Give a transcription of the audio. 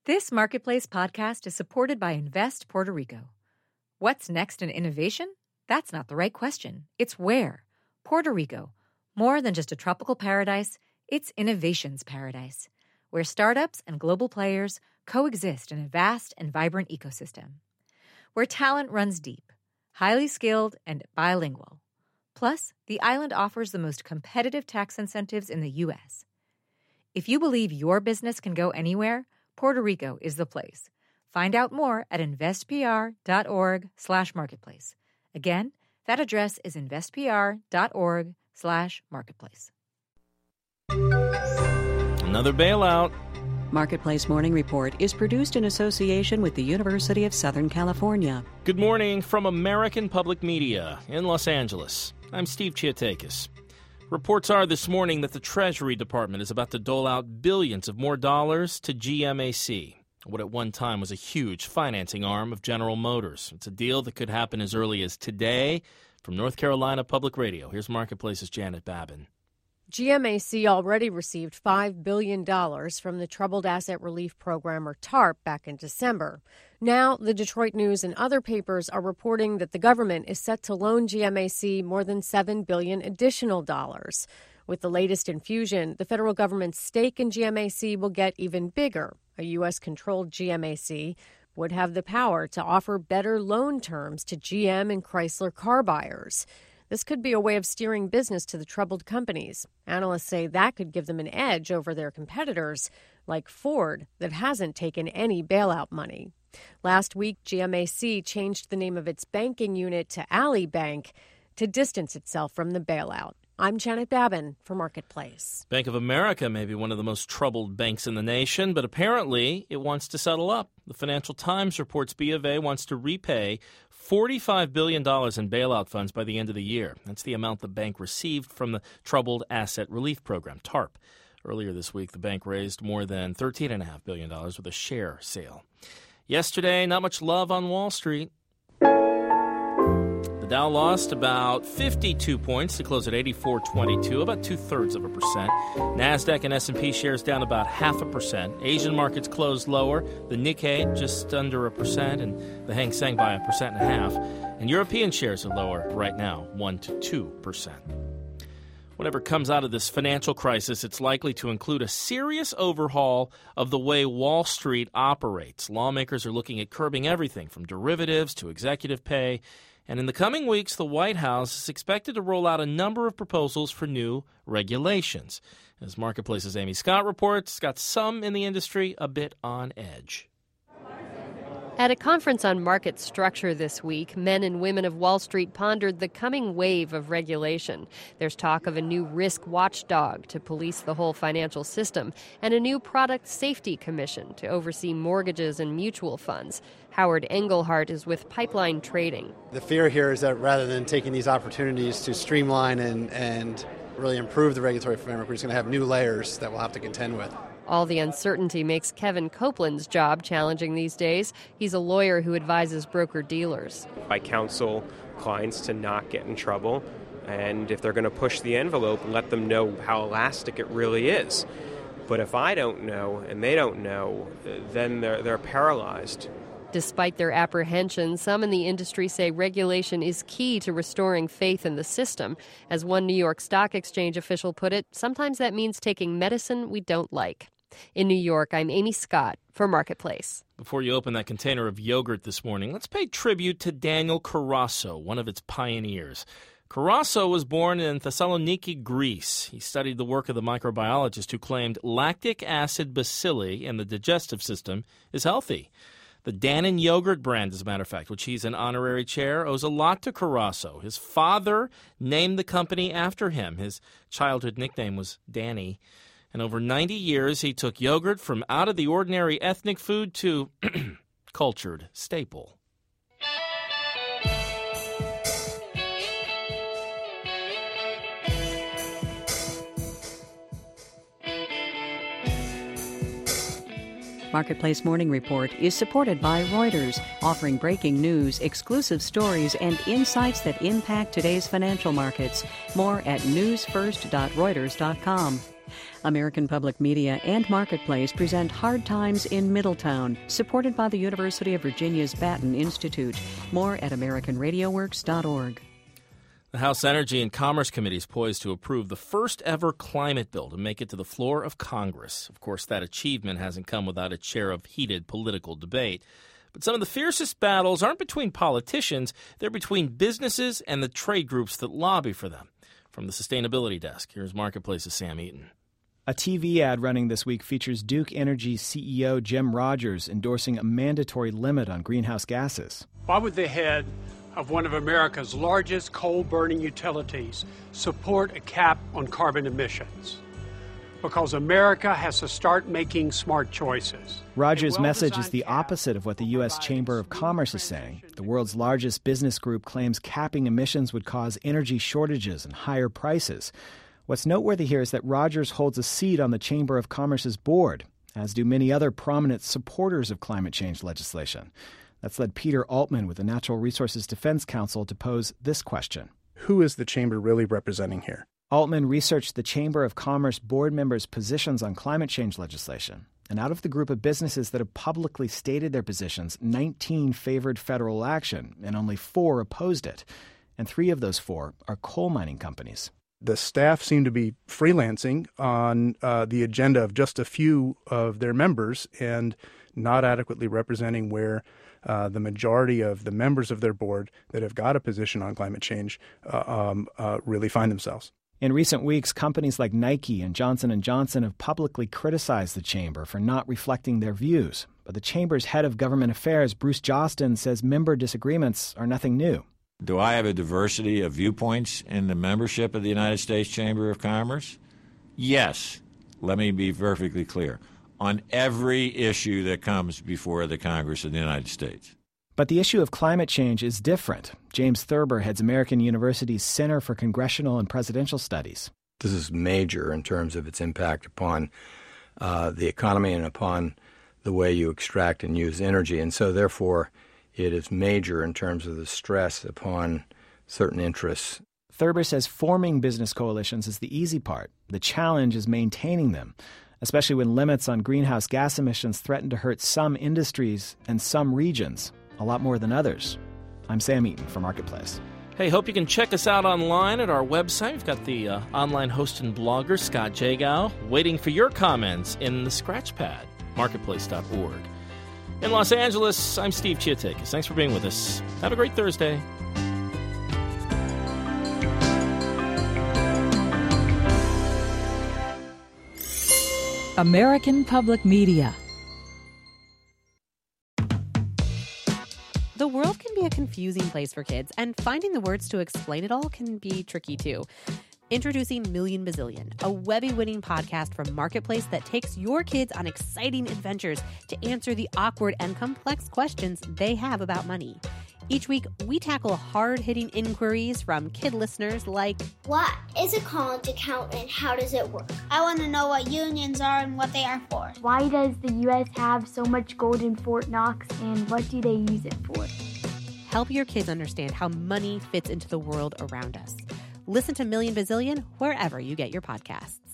This Marketplace podcast is supported by Invest Puerto Rico. What's next in innovation? That's not the right question. It's where. Puerto Rico. More than just a tropical paradise, it's innovation's paradise, where startups and global players coexist in a vast and vibrant ecosystem. Where talent runs deep, highly skilled, and bilingual. Plus, the island offers the most competitive tax incentives in the U.S. If you believe your business can go anywhere, Puerto Rico is the place. Find out more at investpr.org/marketplace. Again, that address is investpr.org/marketplace. Another bailout. Marketplace Morning Report is produced in association with the University of Southern California. Good morning from American Public Media in Los Angeles. I'm Steve Chiatakis. Reports are this morning that the Treasury Department is about to dole out billions of more dollars to GMAC, what at one time was a huge financing arm of General Motors. It's a deal that could happen as early as today. From North Carolina Public Radio, here's Marketplace's Janet Babin. GMAC already received $5 billion from the Troubled Asset Relief Program, or TARP, back in December. Now, the Detroit News and other papers are reporting that the government is set to loan GMAC more than $7 billion additional dollars. With the latest infusion, the federal government's stake in GMAC will get even bigger. A U.S.-controlled GMAC would have the power to offer better loan terms to GM and Chrysler car buyers. This could be a way of steering business to the troubled companies. Analysts say that could give them an edge over their competitors, like Ford, that hasn't taken any bailout money. Last week, GMAC changed the name of its banking unit to Ally Bank to distance itself from the bailout. I'm Janet Babin for Marketplace. Bank of America may be one of the most troubled banks in the nation, but apparently it wants to settle up. The Financial Times reports B of A wants to repay $45 billion in bailout funds by the end of the year. That's the amount the bank received from the Troubled Asset Relief Program, TARP. Earlier this week, the bank raised more than $13.5 billion with a share sale. Yesterday, not much love on Wall Street. The Dow lost about 52 points to close at 84.22, about 2/3%. NASDAQ and S&P shares down about 0.5%. Asian markets closed lower. The Nikkei just under 1%, and the Hang Seng by 1.5%. And European shares are lower right now, 1 to 2%. Whatever comes out of this financial crisis, it's likely to include a serious overhaul of the way Wall Street operates. Lawmakers are looking at curbing everything from derivatives to executive pay. And in the coming weeks, the White House is expected to roll out a number of proposals for new regulations. As Marketplace's Amy Scott reports, it's got some in the industry a bit on edge. At a conference on market structure this week, men and women of Wall Street pondered the coming wave of regulation. There's talk of a new risk watchdog to police the whole financial system and a new product safety commission to oversee mortgages and mutual funds. Howard Engelhardt is with Pipeline Trading. The fear here is that rather than taking these opportunities to streamline and really improve the regulatory framework, we're just going to have new layers that we'll have to contend with. All the uncertainty makes Kevin Copeland's job challenging these days. He's a lawyer who advises broker-dealers. I counsel clients to not get in trouble, and if they're going to push the envelope, let them know how elastic it really is. But if I don't know and they don't know, then they're paralyzed. Despite their apprehension, some in the industry say regulation is key to restoring faith in the system. As one New York Stock Exchange official put it, sometimes that means taking medicine we don't like. In New York, I'm Amy Scott for Marketplace. Before you open that container of yogurt this morning, let's pay tribute to Daniel Carasso, one of its pioneers. Carasso was born in Thessaloniki, Greece. He studied the work of the microbiologist who claimed lactic acid bacilli in the digestive system is healthy. The Dannon yogurt brand, as a matter of fact, which he's an honorary chair, owes a lot to Carasso. His father named the company after him. His childhood nickname was Danny. And over 90 years, he took yogurt from out of the ordinary ethnic food to cultured staple. Marketplace Morning Report is supported by Reuters, offering breaking news, exclusive stories, and insights that impact today's financial markets. More at newsfirst.reuters.com. American Public Media and Marketplace present Hard Times in Middletown, supported by the University of Virginia's Batten Institute. More at AmericanRadioWorks.org. The House Energy and Commerce Committee is poised to approve the first ever climate bill to make it to the floor of Congress. Of course, that achievement hasn't come without its share of heated political debate. But some of the fiercest battles aren't between politicians, they're between businesses and the trade groups that lobby for them. From the Sustainability Desk, here's Marketplace's Sam Eaton. A TV ad running this week features Duke Energy CEO Jim Rogers endorsing a mandatory limit on greenhouse gases. Why would the head of one of America's largest coal-burning utilities support a cap on carbon emissions? Because America has to start making smart choices. Rogers' message is the opposite of what the U.S. Chamber of Commerce is saying. The world's largest business group claims capping emissions would cause energy shortages and higher prices. What's noteworthy here is that Rogers holds a seat on the Chamber of Commerce's board, as do many other prominent supporters of climate change legislation. That's led Peter Altman with the Natural Resources Defense Council to pose this question. Who is the chamber really representing here? Altman researched the Chamber of Commerce board members' positions on climate change legislation. And out of the group of businesses that have publicly stated their positions, 19 favored federal action and only 4 opposed it. And 3 of those 4 are coal mining companies. The staff seem to be freelancing on the agenda of just a few of their members and not adequately representing where the majority of the members of their board that have got a position on climate change really find themselves. In recent weeks, companies like Nike and Johnson & Johnson have publicly criticized the chamber for not reflecting their views. But the chamber's head of government affairs, Bruce Jostin, says member disagreements are nothing new. Do I have a diversity of viewpoints in the membership of the United States Chamber of Commerce? Yes. Let me be perfectly clear. On every issue that comes before the Congress of the United States. But the issue of climate change is different. James Thurber heads American University's Center for Congressional and Presidential Studies. This is major in terms of its impact upon the economy and upon the way you extract and use energy. And so, therefore, it is major in terms of the stress upon certain interests. Thurber says forming business coalitions is the easy part. The challenge is maintaining them, especially when limits on greenhouse gas emissions threaten to hurt some industries and some regions a lot more than others. I'm Sam Eaton for Marketplace. Hey, hope you can check us out online at our website. We've got the online host and blogger, Scott Jagow, waiting for your comments in the Scratchpad, marketplace.org. In Los Angeles, I'm Steve Chiatakis. Thanks for being with us. Have a great Thursday. American Public Media. The world can be a confusing place for kids, and finding the words to explain it all can be tricky too. Introducing Million Bazillion, a Webby-winning podcast from Marketplace that takes your kids on exciting adventures to answer the awkward and complex questions they have about money. Each week, we tackle hard-hitting inquiries from kid listeners like, what is a college account and how does it work? I want to know what unions are and what they are for. Why does the U.S. have so much gold in Fort Knox and what do they use it for? Help your kids understand how money fits into the world around us. Listen to Million Bazillion wherever you get your podcasts.